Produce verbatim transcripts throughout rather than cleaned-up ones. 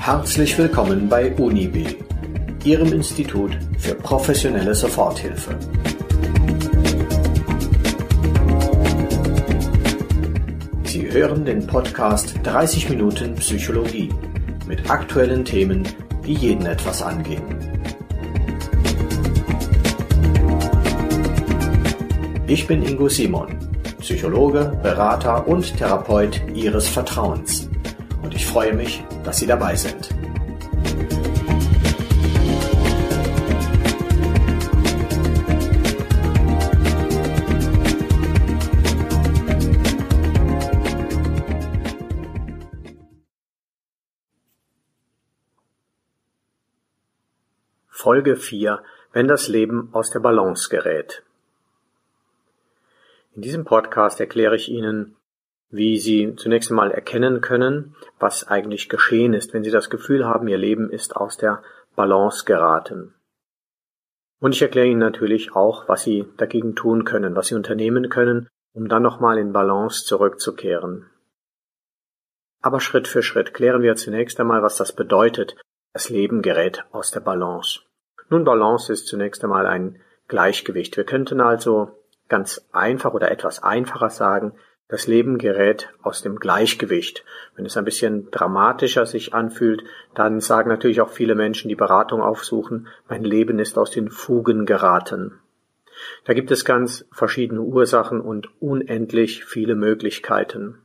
Herzlich willkommen bei UniB, Ihrem Institut für professionelle Soforthilfe. Sie hören den Podcast dreißig Minuten Psychologie mit aktuellen Themen, die jeden etwas angehen. Ich bin Ingo Simon, Psychologe, Berater und Therapeut Ihres Vertrauens. Und ich freue mich, dass Sie dabei sind. Folge vier: Wenn das Leben aus der Balance gerät. In diesem Podcast erkläre ich Ihnen, wie Sie zunächst einmal erkennen können, was eigentlich geschehen ist, wenn Sie das Gefühl haben, Ihr Leben ist aus der Balance geraten. Und ich erkläre Ihnen natürlich auch, was Sie dagegen tun können, was Sie unternehmen können, um dann nochmal in Balance zurückzukehren. Aber Schritt für Schritt klären wir zunächst einmal, was das bedeutet, das Leben gerät aus der Balance. Nun, Balance ist zunächst einmal ein Gleichgewicht. Wir könnten also ganz einfach oder etwas einfacher sagen, das Leben gerät aus dem Gleichgewicht. Wenn es ein bisschen dramatischer sich anfühlt, dann sagen natürlich auch viele Menschen, die Beratung aufsuchen, mein Leben ist aus den Fugen geraten. Da gibt es ganz verschiedene Ursachen und unendlich viele Möglichkeiten.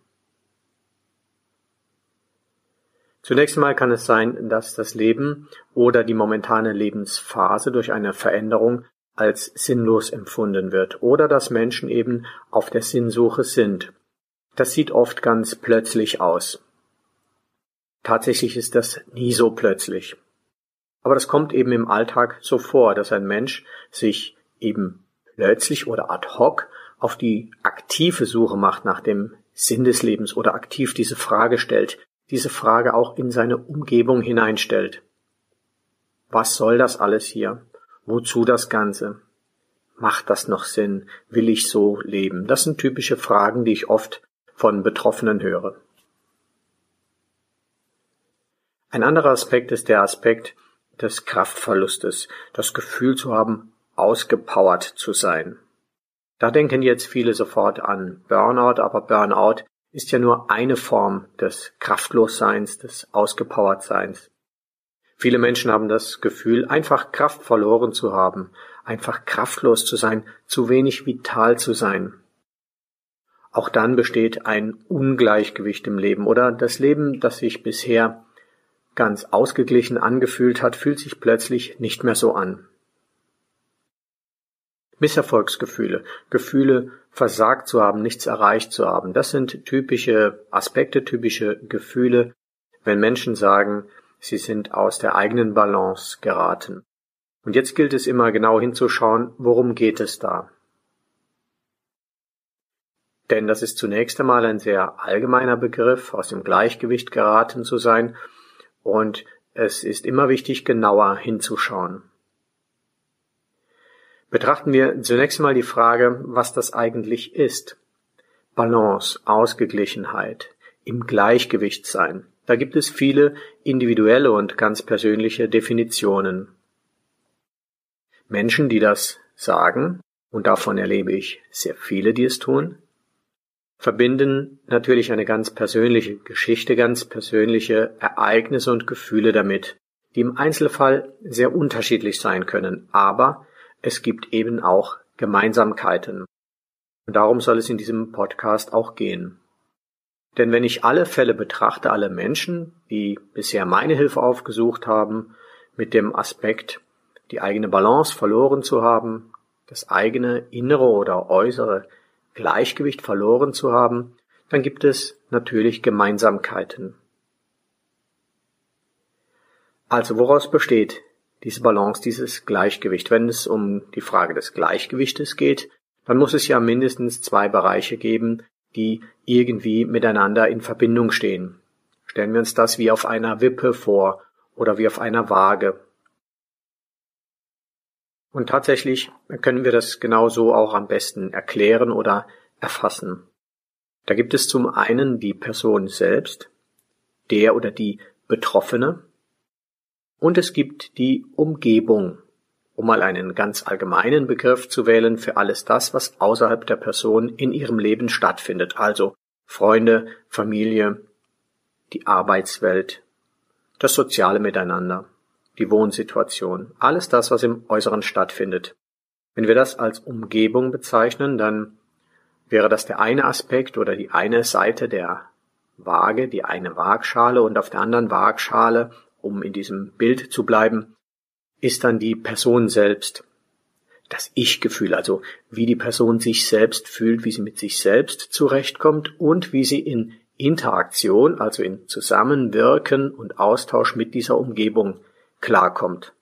Zunächst einmal kann es sein, dass das Leben oder die momentane Lebensphase durch eine Veränderung als sinnlos empfunden wird oder dass Menschen eben auf der Sinnsuche sind. Das sieht oft ganz plötzlich aus. Tatsächlich ist das nie so plötzlich. Aber das kommt eben im Alltag so vor, dass ein Mensch sich eben plötzlich oder ad hoc auf die aktive Suche macht nach dem Sinn des Lebens oder aktiv diese Frage stellt, diese Frage auch in seine Umgebung hineinstellt. Was soll das alles hier? Wozu das Ganze? Macht das noch Sinn? Will ich so leben? Das sind typische Fragen, die ich oft von Betroffenen höre. Ein anderer Aspekt ist der Aspekt des Kraftverlustes, das Gefühl zu haben, ausgepowert zu sein. Da denken jetzt viele sofort an Burnout, aber Burnout ist ja nur eine Form des Kraftlosseins, des Ausgepowertseins. Viele Menschen haben das Gefühl, einfach Kraft verloren zu haben, einfach kraftlos zu sein, zu wenig vital zu sein. Auch dann besteht ein Ungleichgewicht im Leben oder das Leben, das sich bisher ganz ausgeglichen angefühlt hat, fühlt sich plötzlich nicht mehr so an. Misserfolgsgefühle, Gefühle, versagt zu haben, nichts erreicht zu haben, das sind typische Aspekte, typische Gefühle, wenn Menschen sagen, sie sind aus der eigenen Balance geraten. Und jetzt gilt es immer genau hinzuschauen, worum geht es da? Denn das ist zunächst einmal ein sehr allgemeiner Begriff, aus dem Gleichgewicht geraten zu sein. Und es ist immer wichtig, genauer hinzuschauen. Betrachten wir zunächst einmal die Frage, was das eigentlich ist. Balance, Ausgeglichenheit, im Gleichgewicht sein. Da gibt es viele individuelle und ganz persönliche Definitionen. Menschen, die das sagen, und davon erlebe ich sehr viele, die es tun, verbinden natürlich eine ganz persönliche Geschichte, ganz persönliche Ereignisse und Gefühle damit, die im Einzelfall sehr unterschiedlich sein können, aber es gibt eben auch Gemeinsamkeiten. Und darum soll es in diesem Podcast auch gehen. Denn wenn ich alle Fälle betrachte, alle Menschen, die bisher meine Hilfe aufgesucht haben, mit dem Aspekt, die eigene Balance verloren zu haben, das eigene innere oder äußere Gleichgewicht verloren zu haben, dann gibt es natürlich Gemeinsamkeiten. Also woraus besteht diese Balance, dieses Gleichgewicht? Wenn es um die Frage des Gleichgewichtes geht, dann muss es ja mindestens zwei Bereiche geben, die irgendwie miteinander in Verbindung stehen. Stellen wir uns das wie auf einer Wippe vor oder wie auf einer Waage. Und tatsächlich können wir das genauso auch am besten erklären oder erfassen. Da gibt es zum einen die Person selbst, der oder die Betroffene, Und es gibt die Umgebung, um mal einen ganz allgemeinen Begriff zu wählen für alles das, was außerhalb der Person in ihrem Leben stattfindet, also Freunde, Familie, die Arbeitswelt, das soziale Miteinander, die Wohnsituation, alles das, was im Äußeren stattfindet. Wenn wir das als Umgebung bezeichnen, dann wäre das der eine Aspekt oder die eine Seite der Waage, die eine Waagschale, und auf der anderen Waagschale, um in diesem Bild zu bleiben, ist dann die Person selbst, das Ich-Gefühl, also wie die Person sich selbst fühlt, wie sie mit sich selbst zurechtkommt und wie sie in Interaktion, also in Zusammenwirken und Austausch mit dieser Umgebung klarkommt.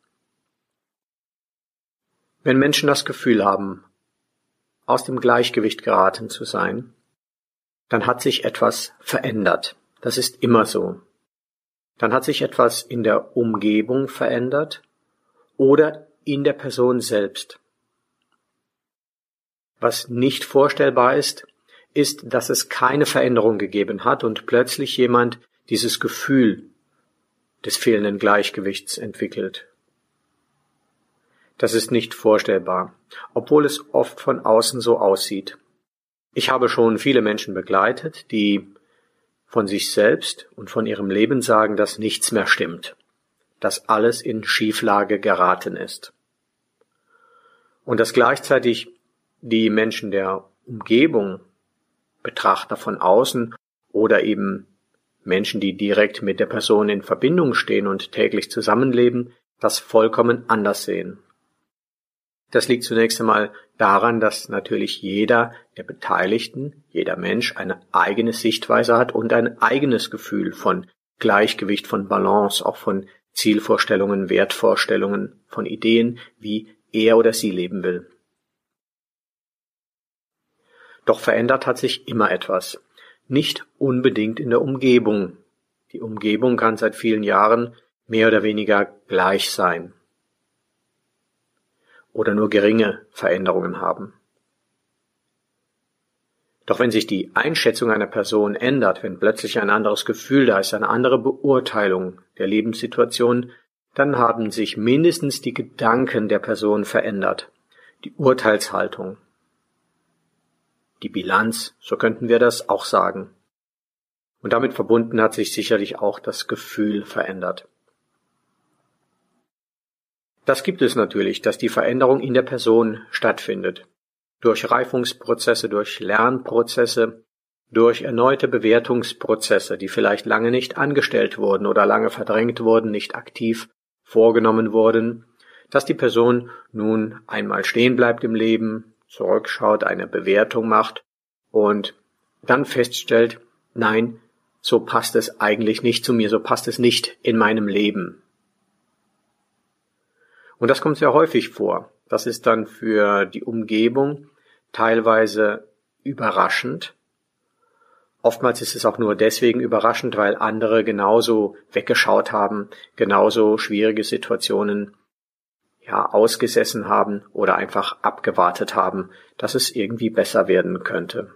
Wenn Menschen das Gefühl haben, aus dem Gleichgewicht geraten zu sein, dann hat sich etwas verändert. Das ist immer so. Dann hat sich etwas in der Umgebung verändert oder in der Person selbst. Was nicht vorstellbar ist, ist, dass es keine Veränderung gegeben hat und plötzlich jemand dieses Gefühl des fehlenden Gleichgewichts entwickelt. Das ist nicht vorstellbar, obwohl es oft von außen so aussieht. Ich habe schon viele Menschen begleitet, die von sich selbst und von ihrem Leben sagen, dass nichts mehr stimmt, dass alles in Schieflage geraten ist. Und dass gleichzeitig die Menschen der Umgebung, Betrachter von außen oder eben Menschen, die direkt mit der Person in Verbindung stehen und täglich zusammenleben, das vollkommen anders sehen. Das liegt zunächst einmal daran, dass natürlich jeder der Beteiligten, jeder Mensch eine eigene Sichtweise hat und ein eigenes Gefühl von Gleichgewicht, von Balance, auch von Zielvorstellungen, Wertvorstellungen, von Ideen, wie er oder sie leben will. Doch verändert hat sich immer etwas, nicht unbedingt in der Umgebung. Die Umgebung kann seit vielen Jahren mehr oder weniger gleich sein oder nur geringe Veränderungen haben. Doch wenn sich die Einschätzung einer Person ändert, wenn plötzlich ein anderes Gefühl da ist, eine andere Beurteilung der Lebenssituation, dann haben sich mindestens die Gedanken der Person verändert, die Urteilshaltung, die Bilanz, so könnten wir das auch sagen. Und damit verbunden hat sich sicherlich auch das Gefühl verändert. Das gibt es natürlich, dass die Veränderung in der Person stattfindet. Durch Reifungsprozesse, durch Lernprozesse, durch erneute Bewertungsprozesse, die vielleicht lange nicht angestellt wurden oder lange verdrängt wurden, nicht aktiv vorgenommen wurden, dass die Person nun einmal stehen bleibt im Leben, zurückschaut, eine Bewertung macht und dann feststellt, nein, so passt es eigentlich nicht zu mir, so passt es nicht in meinem Leben. Und das kommt sehr häufig vor. Das ist dann für die Umgebung teilweise überraschend. Oftmals ist es auch nur deswegen überraschend, weil andere genauso weggeschaut haben, genauso schwierige Situationen ja ausgesessen haben oder einfach abgewartet haben, dass es irgendwie besser werden könnte.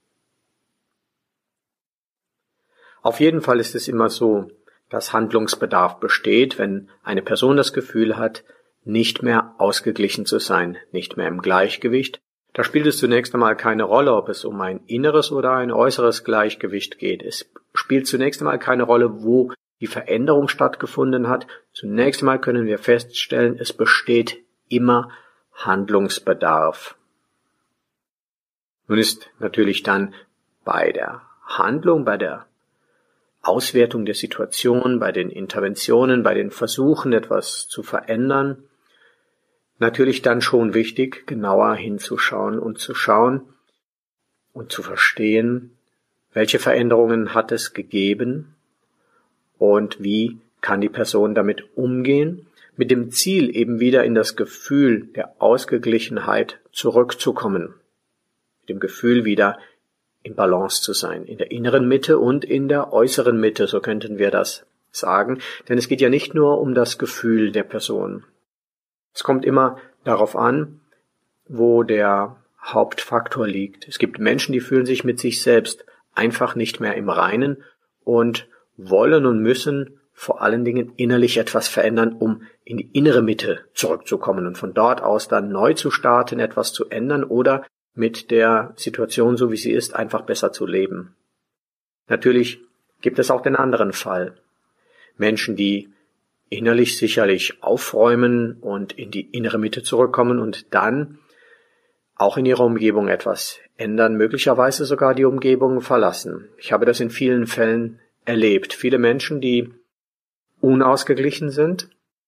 Auf jeden Fall ist es immer so, dass Handlungsbedarf besteht, wenn eine Person das Gefühl hat, nicht mehr ausgeglichen zu sein, nicht mehr im Gleichgewicht. Da spielt es zunächst einmal keine Rolle, ob es um ein inneres oder ein äußeres Gleichgewicht geht. Es spielt zunächst einmal keine Rolle, wo die Veränderung stattgefunden hat. Zunächst einmal können wir feststellen, es besteht immer Handlungsbedarf. Nun ist natürlich dann bei der Handlung, bei der Auswertung der Situation, bei den Interventionen, bei den Versuchen, etwas zu verändern, natürlich dann schon wichtig, genauer hinzuschauen und zu schauen und zu verstehen, welche Veränderungen hat es gegeben und wie kann die Person damit umgehen, mit dem Ziel eben wieder in das Gefühl der Ausgeglichenheit zurückzukommen, mit dem Gefühl wieder in Balance zu sein, in der inneren Mitte und in der äußeren Mitte, so könnten wir das sagen, denn es geht ja nicht nur um das Gefühl der Person. Es kommt immer darauf an, wo der Hauptfaktor liegt. Es gibt Menschen, die fühlen sich mit sich selbst einfach nicht mehr im Reinen und wollen und müssen vor allen Dingen innerlich etwas verändern, um in die innere Mitte zurückzukommen und von dort aus dann neu zu starten, etwas zu ändern oder mit der Situation, so wie sie ist, einfach besser zu leben. Natürlich gibt es auch den anderen Fall. Menschen, die innerlich sicherlich aufräumen und in die innere Mitte zurückkommen und dann auch in ihrer Umgebung etwas ändern, möglicherweise sogar die Umgebung verlassen. Ich habe das in vielen Fällen erlebt. Viele Menschen, die unausgeglichen sind,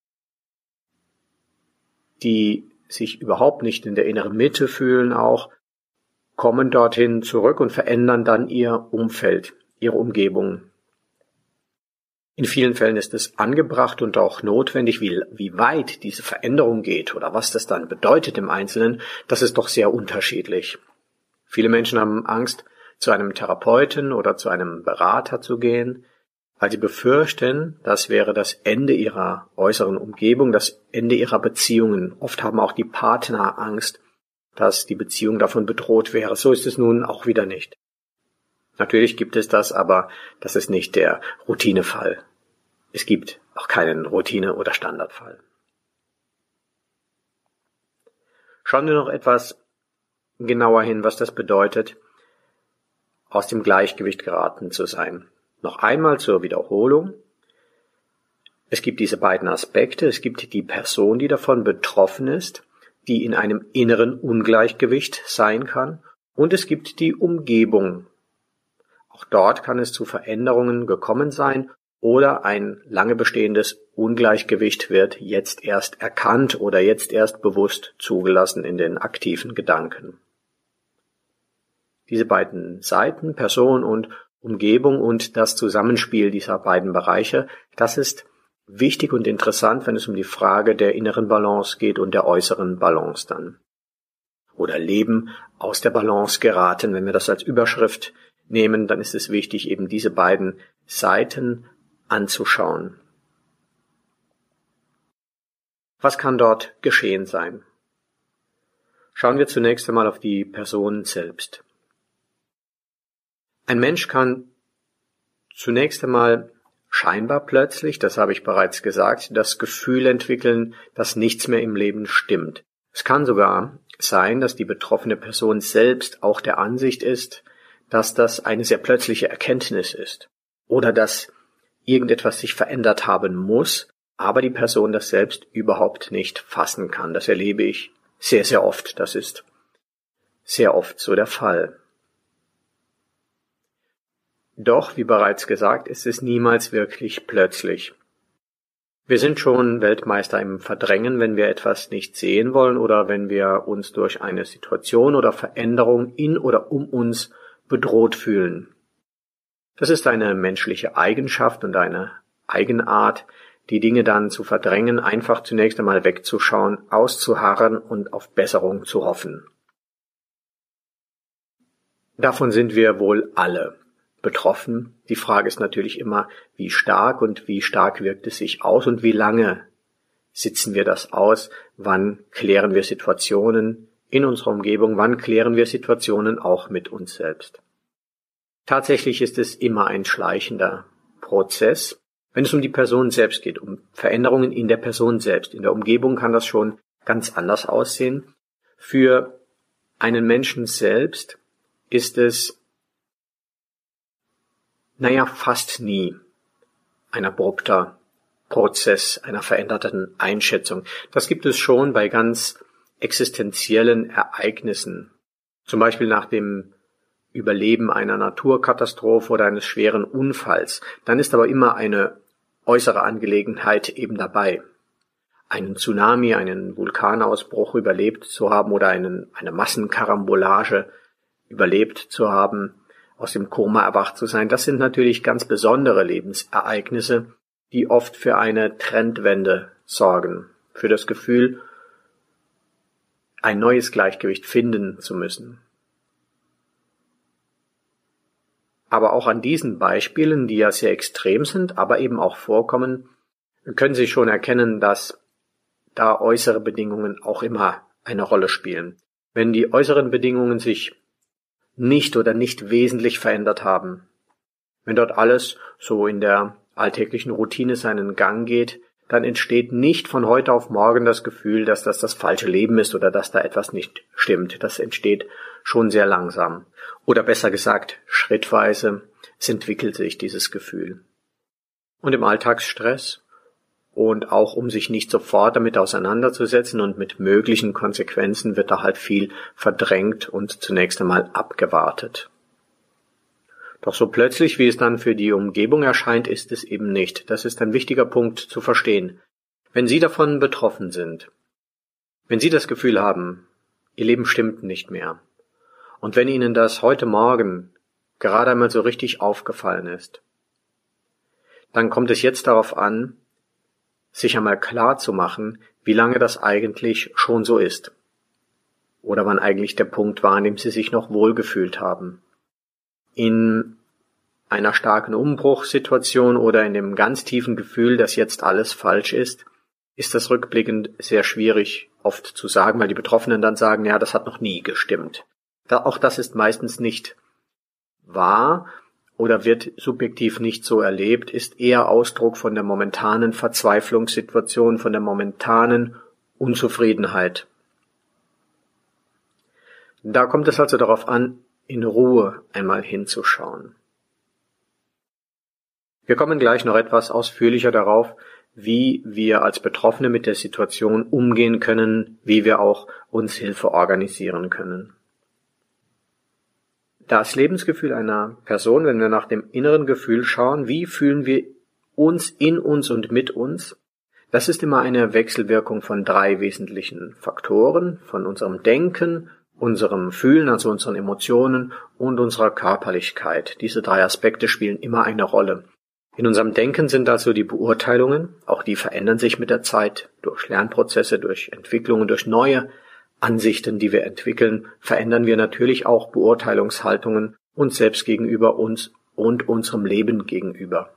die sich überhaupt nicht in der inneren Mitte fühlen auch, kommen dorthin zurück und verändern dann ihr Umfeld, ihre Umgebung. In vielen Fällen ist es angebracht und auch notwendig, wie, wie weit diese Veränderung geht oder was das dann bedeutet im Einzelnen, das ist doch sehr unterschiedlich. Viele Menschen haben Angst, zu einem Therapeuten oder zu einem Berater zu gehen, weil sie befürchten, das wäre das Ende ihrer äußeren Umgebung, das Ende ihrer Beziehungen. Oft haben auch die Partner Angst, dass die Beziehung davon bedroht wäre. So ist es nun auch wieder nicht. Natürlich gibt es das, aber das ist nicht der Routinefall. Es gibt auch keinen Routine- oder Standardfall. Schauen wir noch etwas genauer hin, was das bedeutet, aus dem Gleichgewicht geraten zu sein. Noch einmal zur Wiederholung. Es gibt diese beiden Aspekte. Es gibt die Person, die davon betroffen ist, die in einem inneren Ungleichgewicht sein kann. Und es gibt die Umgebung. Auch dort kann es zu Veränderungen gekommen sein oder ein lange bestehendes Ungleichgewicht wird jetzt erst erkannt oder jetzt erst bewusst zugelassen in den aktiven Gedanken. Diese beiden Seiten, Person und Umgebung und das Zusammenspiel dieser beiden Bereiche, das ist wichtig und interessant, wenn es um die Frage der inneren Balance geht und der äußeren Balance dann. Oder Leben aus der Balance geraten. Wenn wir das als Überschrift nehmen, dann ist es wichtig, eben diese beiden Seiten anzuschauen. Was kann dort geschehen sein? Schauen wir zunächst einmal auf die Person selbst. Ein Mensch kann zunächst einmal scheinbar plötzlich, das habe ich bereits gesagt, das Gefühl entwickeln, dass nichts mehr im Leben stimmt. Es kann sogar sein, dass die betroffene Person selbst auch der Ansicht ist, dass das eine sehr plötzliche Erkenntnis ist oder dass irgendetwas sich verändert haben muss, aber die Person das selbst überhaupt nicht fassen kann. Das erlebe ich sehr, sehr oft. Das ist sehr oft so der Fall. Doch, wie bereits gesagt, ist es niemals wirklich plötzlich. Wir sind schon Weltmeister im Verdrängen, wenn wir etwas nicht sehen wollen oder wenn wir uns durch eine Situation oder Veränderung in oder um uns bedroht fühlen. Das ist eine menschliche Eigenschaft und eine Eigenart, die Dinge dann zu verdrängen, einfach zunächst einmal wegzuschauen, auszuharren und auf Besserung zu hoffen. Davon sind wir wohl alle betroffen. Die Frage ist natürlich immer, wie stark und wie stark wirkt es sich aus und wie lange sitzen wir das aus, wann klären wir Situationen in unserer Umgebung, wann klären wir Situationen auch mit uns selbst. Tatsächlich ist es immer ein schleichender Prozess, wenn es um die Person selbst geht, um Veränderungen in der Person selbst. In der Umgebung kann das schon ganz anders aussehen. Für einen Menschen selbst ist es naja, fast nie ein abrupter Prozess einer veränderten Einschätzung. Das gibt es schon bei ganz existenziellen Ereignissen. Zum Beispiel nach dem Überleben einer Naturkatastrophe oder eines schweren Unfalls. Dann ist aber immer eine äußere Angelegenheit eben dabei. Einen Tsunami, einen Vulkanausbruch überlebt zu haben oder einen, eine Massenkarambolage überlebt zu haben, aus dem Koma erwacht zu sein, das sind natürlich ganz besondere Lebensereignisse, die oft für eine Trendwende sorgen, für das Gefühl, ein neues Gleichgewicht finden zu müssen. Aber auch an diesen Beispielen, die ja sehr extrem sind, aber eben auch vorkommen, können Sie schon erkennen, dass da äußere Bedingungen auch immer eine Rolle spielen. Wenn die äußeren Bedingungen sich nicht oder nicht wesentlich verändert haben, wenn dort alles so in der alltäglichen Routine seinen Gang geht, dann entsteht nicht von heute auf morgen das Gefühl, dass das das falsche Leben ist oder dass da etwas nicht stimmt. Das entsteht schon sehr langsam. Oder besser gesagt, schrittweise, es entwickelt sich dieses Gefühl. Und im Alltagsstress und auch um sich nicht sofort damit auseinanderzusetzen und mit möglichen Konsequenzen wird da halt viel verdrängt und zunächst einmal abgewartet. Doch so plötzlich, wie es dann für die Umgebung erscheint, ist es eben nicht. Das ist ein wichtiger Punkt zu verstehen. Wenn Sie davon betroffen sind, wenn Sie das Gefühl haben, Ihr Leben stimmt nicht mehr, und wenn Ihnen das heute Morgen gerade einmal so richtig aufgefallen ist, dann kommt es jetzt darauf an, sich einmal klar zu machen, wie lange das eigentlich schon so ist. Oder wann eigentlich der Punkt war, an dem Sie sich noch wohlgefühlt haben. In einer starken Umbruchssituation oder in dem ganz tiefen Gefühl, dass jetzt alles falsch ist, ist das rückblickend sehr schwierig oft zu sagen, weil die Betroffenen dann sagen, ja, das hat noch nie gestimmt. Auch das ist meistens nicht wahr oder wird subjektiv nicht so erlebt, ist eher Ausdruck von der momentanen Verzweiflungssituation, von der momentanen Unzufriedenheit. Da kommt es also darauf an, in Ruhe einmal hinzuschauen. Wir kommen gleich noch etwas ausführlicher darauf, wie wir als Betroffene mit der Situation umgehen können, wie wir auch uns Hilfe organisieren können. Das Lebensgefühl einer Person, wenn wir nach dem inneren Gefühl schauen, wie fühlen wir uns in uns und mit uns, das ist immer eine Wechselwirkung von drei wesentlichen Faktoren, von unserem Denken, unserem Fühlen, also unseren Emotionen und unserer Körperlichkeit. Diese drei Aspekte spielen immer eine Rolle. In unserem Denken sind also die Beurteilungen, auch die verändern sich mit der Zeit, durch Lernprozesse, durch Entwicklungen, durch neue Ansichten, die wir entwickeln, verändern wir natürlich auch Beurteilungshaltungen uns selbst gegenüber uns und unserem Leben gegenüber.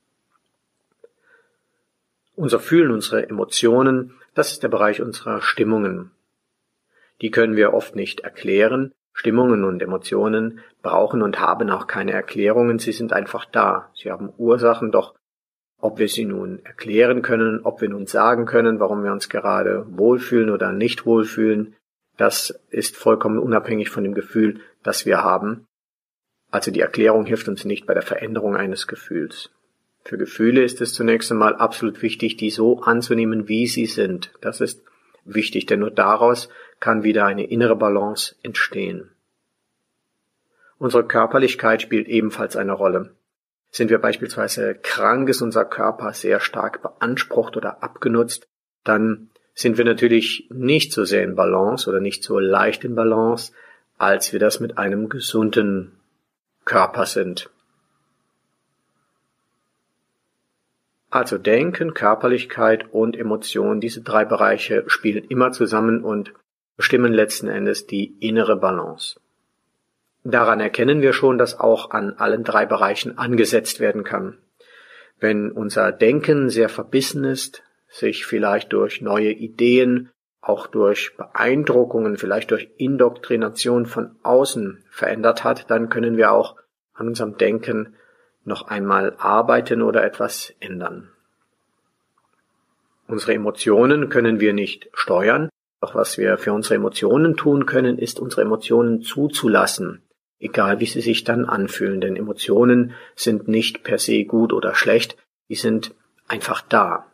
Unser Fühlen, unsere Emotionen, das ist der Bereich unserer Stimmungen. Die können wir oft nicht erklären. Stimmungen und Emotionen brauchen und haben auch keine Erklärungen, sie sind einfach da. Sie haben Ursachen, doch ob wir sie nun erklären können, ob wir nun sagen können, warum wir uns gerade wohlfühlen oder nicht wohlfühlen, das ist vollkommen unabhängig von dem Gefühl, das wir haben. Also die Erklärung hilft uns nicht bei der Veränderung eines Gefühls. Für Gefühle ist es zunächst einmal absolut wichtig, die so anzunehmen, wie sie sind. Das ist wichtig, denn nur daraus kann wieder eine innere Balance entstehen. Unsere Körperlichkeit spielt ebenfalls eine Rolle. Sind wir beispielsweise krank, ist unser Körper sehr stark beansprucht oder abgenutzt, dann sind wir natürlich nicht so sehr in Balance oder nicht so leicht in Balance, als wir das mit einem gesunden Körper sind. Also Denken, Körperlichkeit und Emotion, diese drei Bereiche spielen immer zusammen und bestimmen letzten Endes die innere Balance. Daran erkennen wir schon, dass auch an allen drei Bereichen angesetzt werden kann. Wenn unser Denken sehr verbissen ist, sich vielleicht durch neue Ideen, auch durch Beeindruckungen, vielleicht durch Indoktrination von außen verändert hat, dann können wir auch an unserem Denken noch einmal arbeiten oder etwas ändern. Unsere Emotionen können wir nicht steuern, doch was wir für unsere Emotionen tun können, ist unsere Emotionen zuzulassen, egal wie sie sich dann anfühlen, denn Emotionen sind nicht per se gut oder schlecht, die sind einfach da.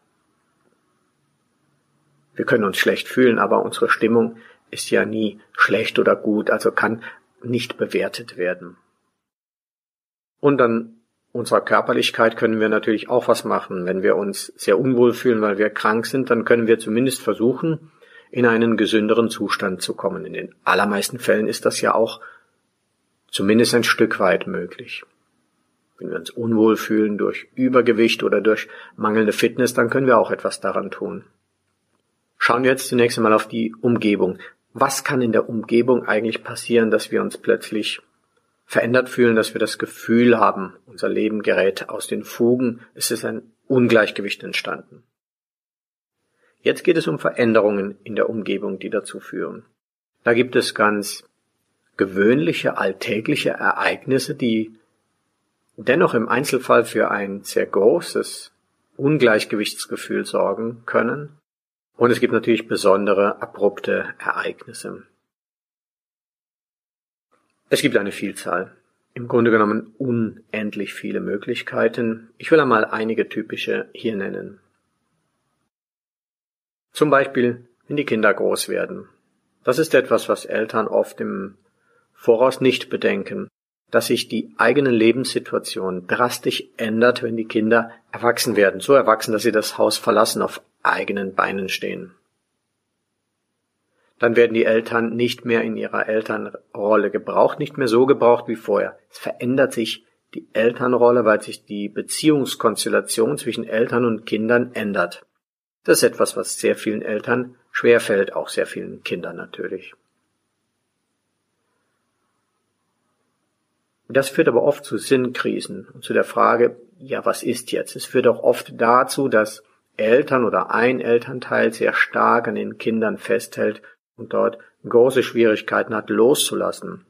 Wir können uns schlecht fühlen, aber unsere Stimmung ist ja nie schlecht oder gut, also kann nicht bewertet werden. Und an unserer Körperlichkeit können wir natürlich auch was machen. Wenn wir uns sehr unwohl fühlen, weil wir krank sind, dann können wir zumindest versuchen, in einen gesünderen Zustand zu kommen. In den allermeisten Fällen ist das ja auch zumindest ein Stück weit möglich. Wenn wir uns unwohl fühlen durch Übergewicht oder durch mangelnde Fitness, dann können wir auch etwas daran tun. Schauen wir jetzt zunächst einmal auf die Umgebung. Was kann in der Umgebung eigentlich passieren, dass wir uns plötzlich verändert fühlen, dass wir das Gefühl haben, unser Leben gerät aus den Fugen, es ist ein Ungleichgewicht entstanden. Jetzt geht es um Veränderungen in der Umgebung, die dazu führen. Da gibt es ganz gewöhnliche, alltägliche Ereignisse, die dennoch im Einzelfall für ein sehr großes Ungleichgewichtsgefühl sorgen können. Und es gibt natürlich besondere, abrupte Ereignisse. Es gibt eine Vielzahl, im Grunde genommen unendlich viele Möglichkeiten. Ich will einmal einige typische hier nennen. Zum Beispiel, wenn die Kinder groß werden. Das ist etwas, was Eltern oft im Voraus nicht bedenken, dass sich die eigene Lebenssituation drastisch ändert, wenn die Kinder erwachsen werden, so erwachsen, dass sie das Haus verlassen, auf eigenen Beinen stehen. Dann werden die Eltern nicht mehr in ihrer Elternrolle gebraucht, nicht mehr so gebraucht wie vorher. Es verändert sich die Elternrolle, weil sich die Beziehungskonstellation zwischen Eltern und Kindern ändert. Das ist etwas, was sehr vielen Eltern schwerfällt, auch sehr vielen Kindern natürlich. Das führt aber oft zu Sinnkrisen und zu der Frage, ja, was ist jetzt? Es führt auch oft dazu, dass Eltern oder ein Elternteil sehr stark an den Kindern festhält und dort große Schwierigkeiten hat, loszulassen.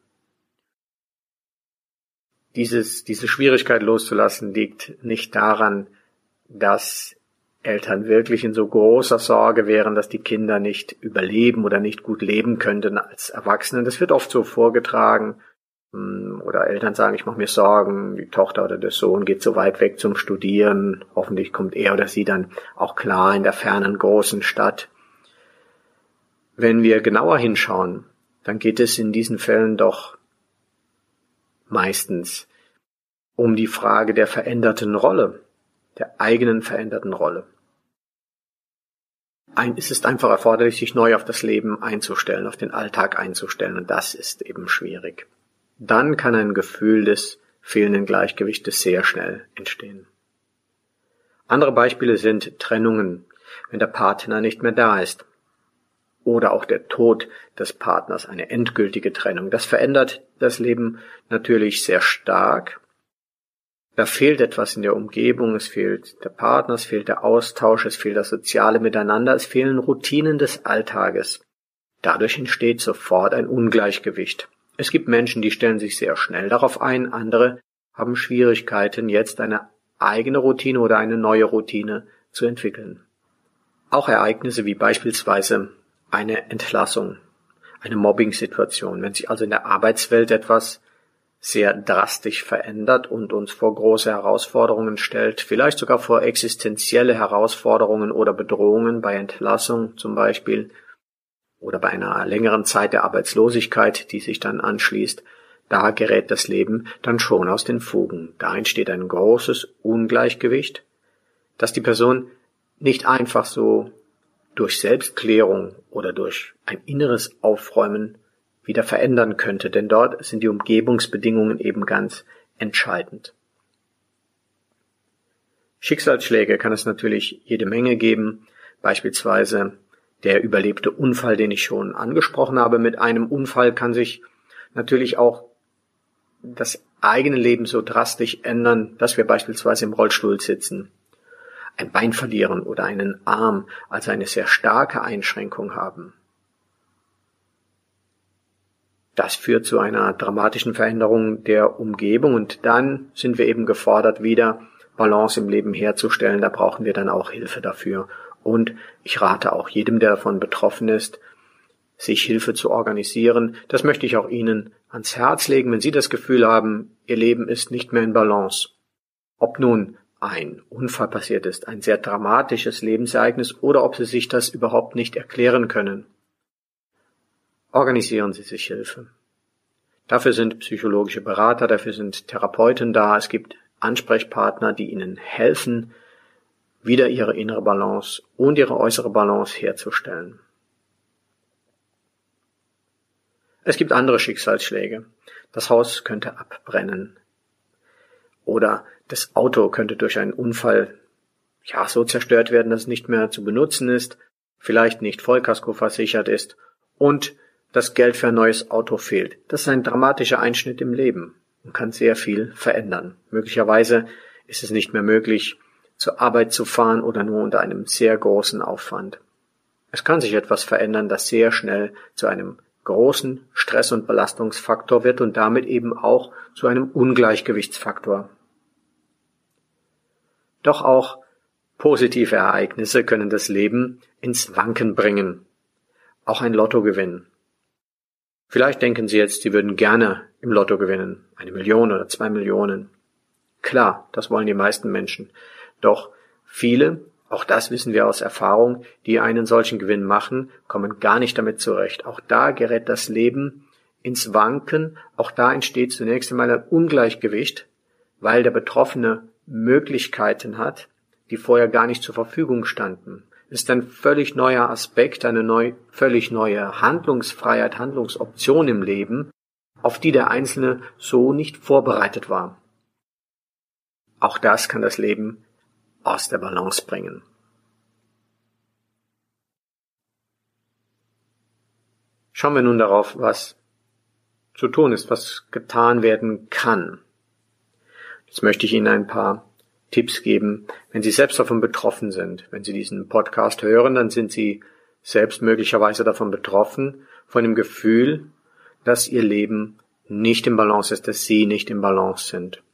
Dieses, diese Schwierigkeit loszulassen liegt nicht daran, dass Eltern wirklich in so großer Sorge wären, dass die Kinder nicht überleben oder nicht gut leben könnten als Erwachsene. Das wird oft so vorgetragen. Oder Eltern sagen, ich mache mir Sorgen, die Tochter oder der Sohn geht so weit weg zum Studieren, hoffentlich kommt er oder sie dann auch klar in der fernen großen Stadt. Wenn wir genauer hinschauen, dann geht es in diesen Fällen doch meistens um die Frage der veränderten Rolle, der eigenen veränderten Rolle. Ein, es ist einfach erforderlich, sich neu auf das Leben einzustellen, auf den Alltag einzustellen, und das ist eben schwierig. Dann kann ein Gefühl des fehlenden Gleichgewichtes sehr schnell entstehen. Andere Beispiele sind Trennungen, wenn der Partner nicht mehr da ist. Oder auch der Tod des Partners, eine endgültige Trennung. Das verändert das Leben natürlich sehr stark. Da fehlt etwas in der Umgebung, es fehlt der Partner, es fehlt der Austausch, es fehlt das soziale Miteinander, es fehlen Routinen des Alltages. Dadurch entsteht sofort ein Ungleichgewicht. Es gibt Menschen, die stellen sich sehr schnell darauf ein, andere haben Schwierigkeiten, jetzt eine eigene Routine oder eine neue Routine zu entwickeln. Auch Ereignisse wie beispielsweise eine Entlassung, eine Mobbing-Situation, wenn sich also in der Arbeitswelt etwas sehr drastisch verändert und uns vor große Herausforderungen stellt, vielleicht sogar vor existenzielle Herausforderungen oder Bedrohungen bei Entlassung zum Beispiel, oder bei einer längeren Zeit der Arbeitslosigkeit, die sich dann anschließt, da gerät das Leben dann schon aus den Fugen. Da entsteht ein großes Ungleichgewicht, das die Person nicht einfach so durch Selbstklärung oder durch ein inneres Aufräumen wieder verändern könnte, denn dort sind die Umgebungsbedingungen eben ganz entscheidend. Schicksalsschläge kann es natürlich jede Menge geben, beispielsweise der überlebte Unfall, den ich schon angesprochen habe. Mit einem Unfall kann sich natürlich auch das eigene Leben so drastisch ändern, dass wir beispielsweise im Rollstuhl sitzen, ein Bein verlieren oder einen Arm, also eine sehr starke Einschränkung haben. Das führt zu einer dramatischen Veränderung der Umgebung und dann sind wir eben gefordert, wieder Balance im Leben herzustellen. Da brauchen wir dann auch Hilfe dafür. Und ich rate auch jedem, der davon betroffen ist, sich Hilfe zu organisieren. Das möchte ich auch Ihnen ans Herz legen, wenn Sie das Gefühl haben, Ihr Leben ist nicht mehr in Balance. Ob nun ein Unfall passiert ist, ein sehr dramatisches Lebensereignis, oder ob Sie sich das überhaupt nicht erklären können. Organisieren Sie sich Hilfe. Dafür sind psychologische Berater, dafür sind Therapeuten da. Es gibt Ansprechpartner, die Ihnen helfen, wieder Ihre innere Balance und Ihre äußere Balance herzustellen. Es gibt andere Schicksalsschläge. Das Haus könnte abbrennen. Oder das Auto könnte durch einen Unfall ja so zerstört werden, dass es nicht mehr zu benutzen ist, vielleicht nicht Vollkasko versichert ist und das Geld für ein neues Auto fehlt. Das ist ein dramatischer Einschnitt im Leben und kann sehr viel verändern. Möglicherweise ist es nicht mehr möglich, zur Arbeit zu fahren oder nur unter einem sehr großen Aufwand. Es kann sich etwas verändern, das sehr schnell zu einem großen Stress- und Belastungsfaktor wird und damit eben auch zu einem Ungleichgewichtsfaktor. Doch auch positive Ereignisse können das Leben ins Wanken bringen. Auch ein Lottogewinn. Vielleicht denken Sie jetzt, Sie würden gerne im Lotto gewinnen. Eine Million oder zwei Millionen. Klar, das wollen die meisten Menschen. Doch viele, auch das wissen wir aus Erfahrung, die einen solchen Gewinn machen, kommen gar nicht damit zurecht. Auch da gerät das Leben ins Wanken. Auch da entsteht zunächst einmal ein Ungleichgewicht, weil der Betroffene Möglichkeiten hat, die vorher gar nicht zur Verfügung standen. Es ist ein völlig neuer Aspekt, eine neu, völlig neue Handlungsfreiheit, Handlungsoption im Leben, auf die der Einzelne so nicht vorbereitet war. Auch das kann das Leben aus der Balance bringen. Schauen wir nun darauf, was zu tun ist, was getan werden kann. Jetzt möchte ich Ihnen ein paar Tipps geben, wenn Sie selbst davon betroffen sind. Wenn Sie diesen Podcast hören, dann sind Sie selbst möglicherweise davon betroffen, von dem Gefühl, dass Ihr Leben nicht im Balance ist, dass Sie nicht im Balance sind.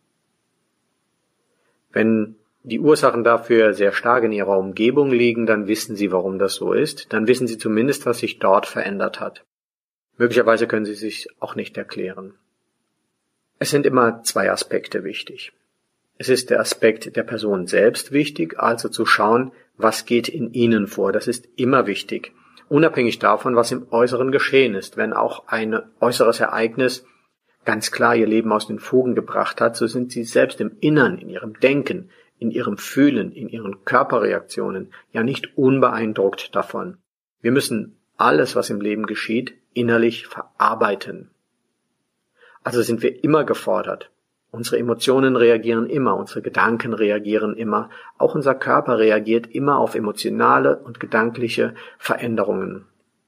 Wenn die Ursachen dafür sehr stark in Ihrer Umgebung liegen, dann wissen Sie, warum das so ist. Dann wissen Sie zumindest, was sich dort verändert hat. Möglicherweise können Sie sich auch nicht erklären. Es sind immer zwei Aspekte wichtig. Es ist der Aspekt der Person selbst wichtig, also zu schauen, was geht in ihnen vor. Das ist immer wichtig, unabhängig davon, was im Äußeren geschehen ist. Wenn auch ein äußeres Ereignis ganz klar ihr Leben aus den Fugen gebracht hat, so sind sie selbst im Innern, in ihrem Denken, in ihrem Fühlen, in ihren Körperreaktionen ja nicht unbeeindruckt davon. Wir müssen alles, was im Leben geschieht, innerlich verarbeiten. Also sind wir immer gefordert. Unsere Emotionen reagieren immer, unsere Gedanken reagieren immer, auch unser Körper reagiert immer auf emotionale und gedankliche Veränderungen.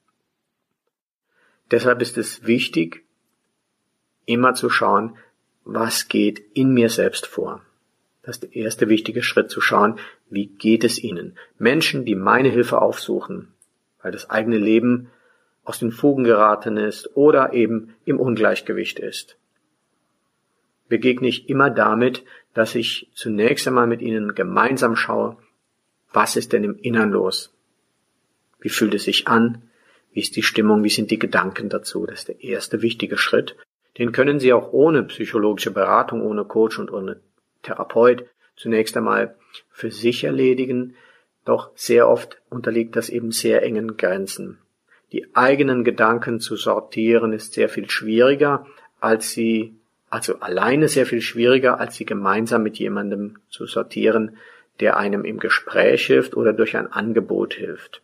Deshalb ist es wichtig, immer zu schauen, was geht in mir selbst vor. Das ist der erste wichtige Schritt, zu schauen, wie geht es Ihnen. Menschen, die meine Hilfe aufsuchen, weil das eigene Leben aus den Fugen geraten ist oder eben im Ungleichgewicht ist, begegne ich immer damit, dass ich zunächst einmal mit Ihnen gemeinsam schaue, was ist denn im Innern los? Wie fühlt es sich an? Wie ist die Stimmung? Wie sind die Gedanken dazu? Das ist der erste wichtige Schritt. Den können Sie auch ohne psychologische Beratung, ohne Coach und ohne Therapeut zunächst einmal für sich erledigen. Doch sehr oft unterliegt das eben sehr engen Grenzen. Die eigenen Gedanken zu sortieren ist sehr viel schwieriger, als sie Also alleine sehr viel schwieriger, als sie gemeinsam mit jemandem zu sortieren, der einem im Gespräch hilft oder durch ein Angebot hilft.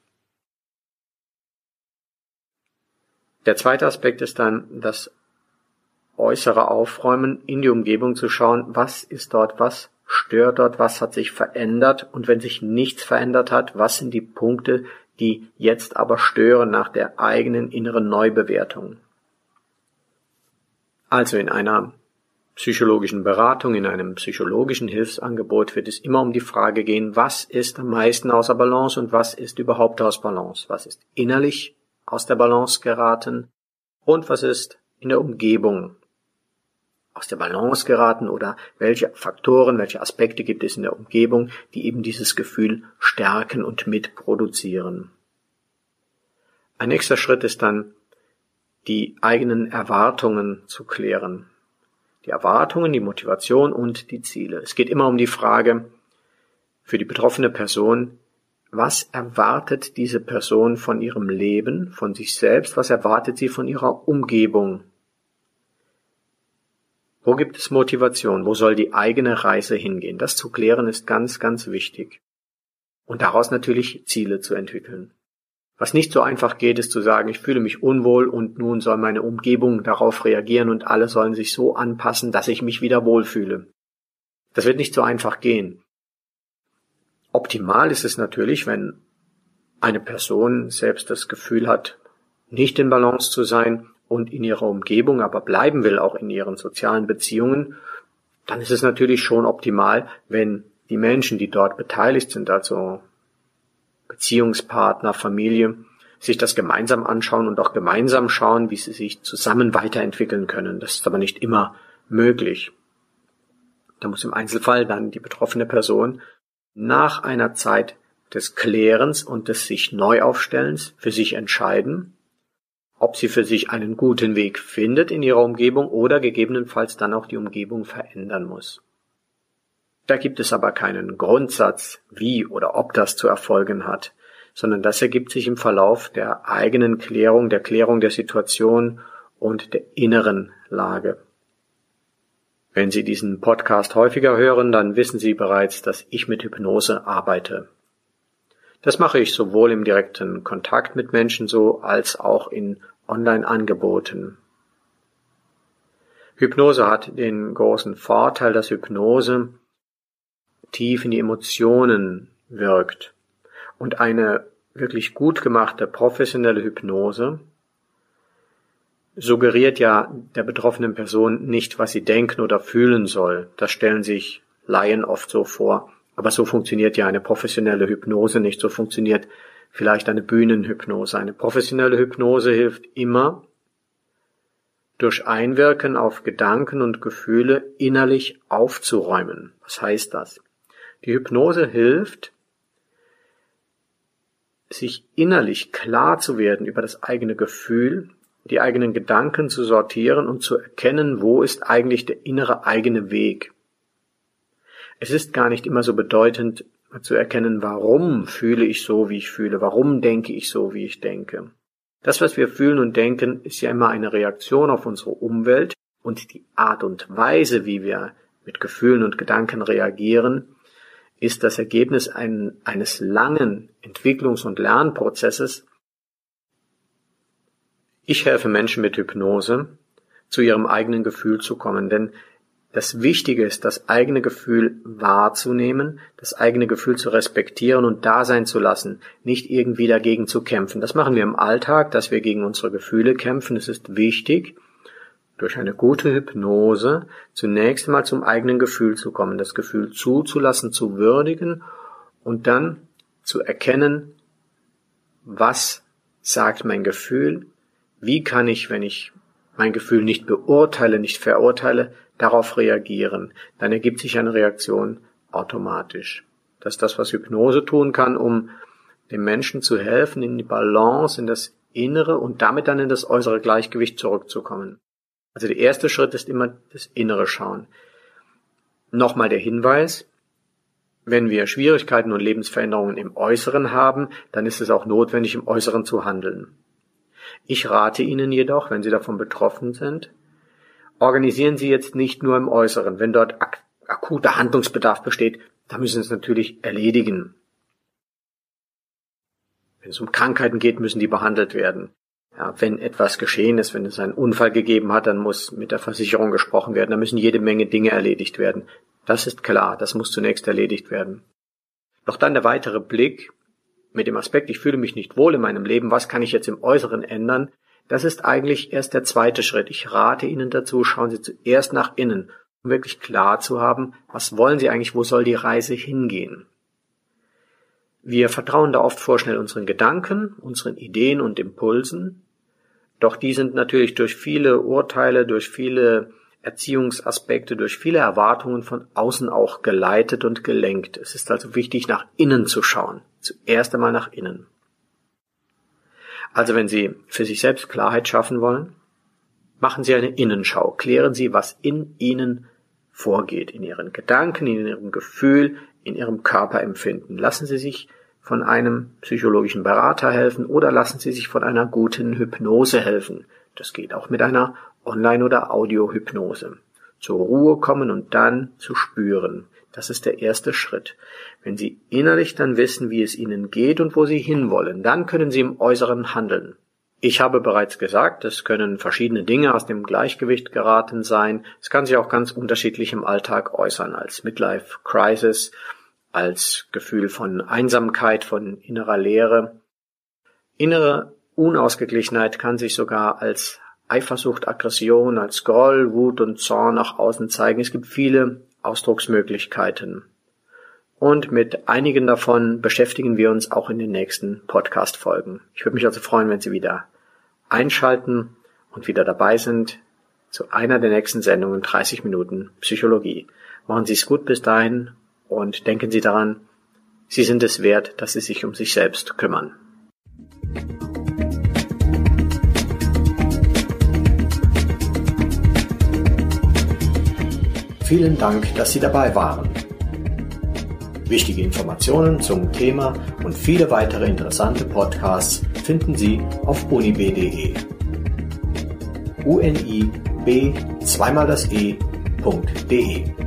Der zweite Aspekt ist dann das äußere Aufräumen, in die Umgebung zu schauen, was ist dort, was stört dort, was hat sich verändert und wenn sich nichts verändert hat, was sind die Punkte, die jetzt aber stören nach der eigenen inneren Neubewertung. Also in einer psychologischen Beratung, in einem psychologischen Hilfsangebot wird es immer um die Frage gehen, was ist am meisten außer Balance und was ist überhaupt aus Balance? Was ist innerlich aus der Balance geraten und was ist in der Umgebung aus der Balance geraten oder welche Faktoren, welche Aspekte gibt es in der Umgebung, die eben dieses Gefühl stärken und mitproduzieren. Ein nächster Schritt ist dann, die eigenen Erwartungen zu klären. Die Erwartungen, die Motivation und die Ziele. Es geht immer um die Frage für die betroffene Person, was erwartet diese Person von ihrem Leben, von sich selbst, was erwartet sie von ihrer Umgebung? Wo gibt es Motivation? Wo soll die eigene Reise hingehen? Das zu klären ist ganz, ganz wichtig. Und daraus natürlich Ziele zu entwickeln. Was nicht so einfach geht, ist zu sagen, ich fühle mich unwohl und nun soll meine Umgebung darauf reagieren und alle sollen sich so anpassen, dass ich mich wieder wohlfühle. Das wird nicht so einfach gehen. Optimal ist es natürlich, wenn eine Person selbst das Gefühl hat, nicht in Balance zu sein und in ihrer Umgebung aber bleiben will, auch in ihren sozialen Beziehungen, dann ist es natürlich schon optimal, wenn die Menschen, die dort beteiligt sind, also Beziehungspartner, Familie, sich das gemeinsam anschauen und auch gemeinsam schauen, wie sie sich zusammen weiterentwickeln können. Das ist aber nicht immer möglich. Da muss im Einzelfall dann die betroffene Person nach einer Zeit des Klärens und des sich Neuaufstellens für sich entscheiden, ob sie für sich einen guten Weg findet in ihrer Umgebung oder gegebenenfalls dann auch die Umgebung verändern muss. Da gibt es aber keinen Grundsatz, wie oder ob das zu erfolgen hat, sondern das ergibt sich im Verlauf der eigenen Klärung, der Klärung der Situation und der inneren Lage. Wenn Sie diesen Podcast häufiger hören, dann wissen Sie bereits, dass ich mit Hypnose arbeite. Das mache ich sowohl im direkten Kontakt mit Menschen so, als auch in Online-Angeboten. Hypnose hat den großen Vorteil, dass Hypnose tief in die Emotionen wirkt. Und eine wirklich gut gemachte professionelle Hypnose suggeriert ja der betroffenen Person nicht, was sie denken oder fühlen soll. Das stellen sich Laien oft so vor. Aber so funktioniert ja eine professionelle Hypnose nicht. So funktioniert vielleicht eine Bühnenhypnose. Eine professionelle Hypnose hilft immer, durch Einwirken auf Gedanken und Gefühle innerlich aufzuräumen. Was heißt das? Die Hypnose hilft, sich innerlich klar zu werden über das eigene Gefühl, die eigenen Gedanken zu sortieren und zu erkennen, wo ist eigentlich der innere eigene Weg. Es ist gar nicht immer so bedeutend zu erkennen, warum fühle ich so, wie ich fühle, warum denke ich so, wie ich denke. Das, was wir fühlen und denken, ist ja immer eine Reaktion auf unsere Umwelt und die Art und Weise, wie wir mit Gefühlen und Gedanken reagieren, ist das Ergebnis ein, eines langen Entwicklungs- und Lernprozesses. Ich helfe Menschen mit Hypnose, zu ihrem eigenen Gefühl zu kommen, denn das Wichtige ist, das eigene Gefühl wahrzunehmen, das eigene Gefühl zu respektieren und da sein zu lassen, nicht irgendwie dagegen zu kämpfen. Das machen wir im Alltag, dass wir gegen unsere Gefühle kämpfen. Es ist wichtig, durch eine gute Hypnose zunächst einmal zum eigenen Gefühl zu kommen, das Gefühl zuzulassen, zu würdigen und dann zu erkennen, was sagt mein Gefühl, wie kann ich, wenn ich mein Gefühl nicht beurteile, nicht verurteile, darauf reagieren. Dann ergibt sich eine Reaktion automatisch. Das ist das, was Hypnose tun kann, um dem Menschen zu helfen, in die Balance, in das innere und damit dann in das äußere Gleichgewicht zurückzukommen. Also der erste Schritt ist immer das innere Schauen. Nochmal der Hinweis, wenn wir Schwierigkeiten und Lebensveränderungen im Äußeren haben, dann ist es auch notwendig, im Äußeren zu handeln. Ich rate Ihnen jedoch, wenn Sie davon betroffen sind, organisieren Sie jetzt nicht nur im Äußeren. Wenn dort ak- akuter Handlungsbedarf besteht, dann müssen Sie es natürlich erledigen. Wenn es um Krankheiten geht, müssen die behandelt werden. Ja, wenn etwas geschehen ist, wenn es einen Unfall gegeben hat, dann muss mit der Versicherung gesprochen werden. Da müssen jede Menge Dinge erledigt werden. Das ist klar, das muss zunächst erledigt werden. Doch dann der weitere Blick mit dem Aspekt, ich fühle mich nicht wohl in meinem Leben, was kann ich jetzt im Äußeren ändern? Das ist eigentlich erst der zweite Schritt. Ich rate Ihnen dazu, schauen Sie zuerst nach innen, um wirklich klar zu haben, was wollen Sie eigentlich, wo soll die Reise hingehen? Wir vertrauen da oft vorschnell unseren Gedanken, unseren Ideen und Impulsen, doch die sind natürlich durch viele Urteile, durch viele Erziehungsaspekte, durch viele Erwartungen von außen auch geleitet und gelenkt. Es ist also wichtig, nach innen zu schauen. Zuerst einmal nach innen. Also wenn Sie für sich selbst Klarheit schaffen wollen, machen Sie eine Innenschau. Klären Sie, was in Ihnen vorgeht, in Ihren Gedanken, in Ihrem Gefühl, in Ihrem Körperempfinden. Lassen Sie sich von einem psychologischen Berater helfen oder lassen Sie sich von einer guten Hypnose helfen. Das geht auch mit einer Online- oder Audiohypnose. Zur Ruhe kommen und dann zu spüren. Das ist der erste Schritt. Wenn Sie innerlich dann wissen, wie es Ihnen geht und wo Sie hinwollen, dann können Sie im Äußeren handeln. Ich habe bereits gesagt, es können verschiedene Dinge aus dem Gleichgewicht geraten sein. Es kann sich auch ganz unterschiedlich im Alltag äußern, als Midlife Crisis, als Gefühl von Einsamkeit, von innerer Leere. Innere Unausgeglichenheit kann sich sogar als Eifersucht, Aggression, als Groll, Wut und Zorn nach außen zeigen. Es gibt viele Ausdrucksmöglichkeiten. Und mit einigen davon beschäftigen wir uns auch in den nächsten Podcast-Folgen. Ich würde mich also freuen, wenn Sie wieder einschalten und wieder dabei sind zu einer der nächsten Sendungen dreißig Minuten Psychologie. Machen Sie es gut bis dahin und denken Sie daran, Sie sind es wert, dass Sie sich um sich selbst kümmern. Vielen Dank, dass Sie dabei waren. Wichtige Informationen zum Thema und viele weitere interessante Podcasts finden Sie auf unib punkt de. U N I B zweimal das E.de